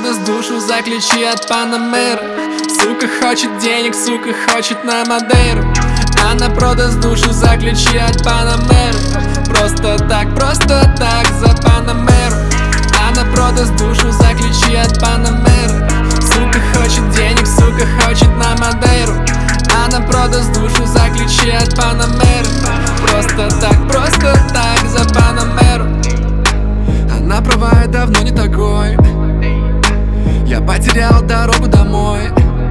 продаст душу за ключи от Панамеры. Сука хочет денег, сука хочет на Мадейру. Она продаст душу за ключи от Панамеры. Просто так за Панамеру. Она продаст душу за ключи от Панамеры. Сука хочет денег, сука хочет на Мадейру. Она продаст душу за ключи от Панамеры. Просто так за Панамеру. Она права, я давно не такой. Я потерял дорогу домой.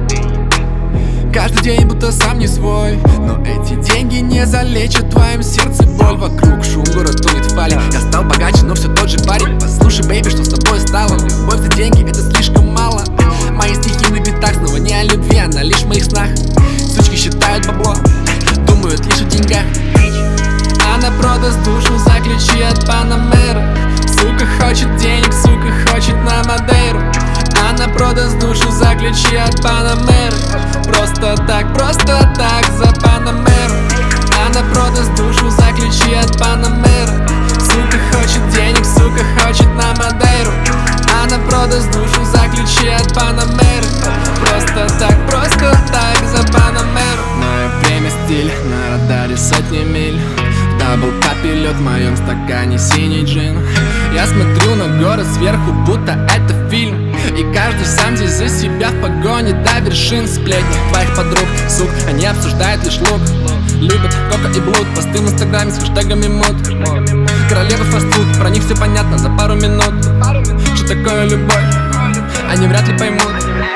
Каждый день будто сам не свой. Но эти деньги не залечат в твоем сердце боль. Вокруг шум, город тонет в пале. Я стал богаче, но все тот же парень. Послушай, бэйби, что с тобой стало? Любовь за деньги, это слишком мало. Мои стихи на битах снова не о любви, она лишь в моих снах. Сучки считают бабло, думают лишь о деньгах. Она продаст душу за ключи от Панамеры. Сука хочет денег, сука хочет на Мадейру. Она продаст душу за ключи от Панамеры. Просто так за Панамеру. Она продаст душу за ключи от Панамеры. Сука хочет денег, сука хочет на Мадейру. Она продаст душу за ключи от Панамеры. Просто так за Панамеру. Мое время стиль, на радаре сотни миль. Дабл капелек в моем стакане синий джин. Я смотрю на город сверху, будто это фильм. И каждый сам здесь за себя в погоне до вершин. Сплетни твоих подруг, сук, они обсуждают лишь лук. Любят кока и блуд, посты в инстаграме с хэштегами мод. Королева фастфуд, про них все понятно за пару минут. Что такое любовь, они вряд ли поймут.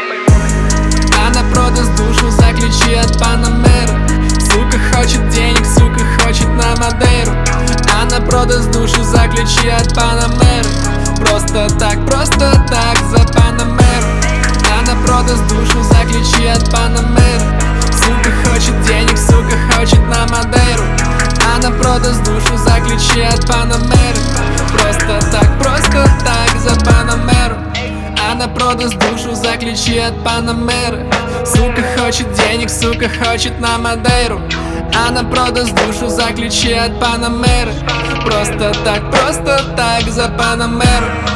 Она продаст душу за ключи от Панамеры. Сука хочет денег, сука хочет на Мадейру. Она продаст душу за ключи от Панамеры. Просто так за Панамеру. Она продаст душу за ключи от Панамеры. Сука хочет денег, сука хочет на Мадейру. Она продаст душу за ключи от Панамеры. Просто так за Панамеру. Она продаст душу за ключи от Панамеры. Сука хочет денег, сука хочет на Мадейру. Она продаст душу за ключи от Панамеры. Просто так за Панамеру.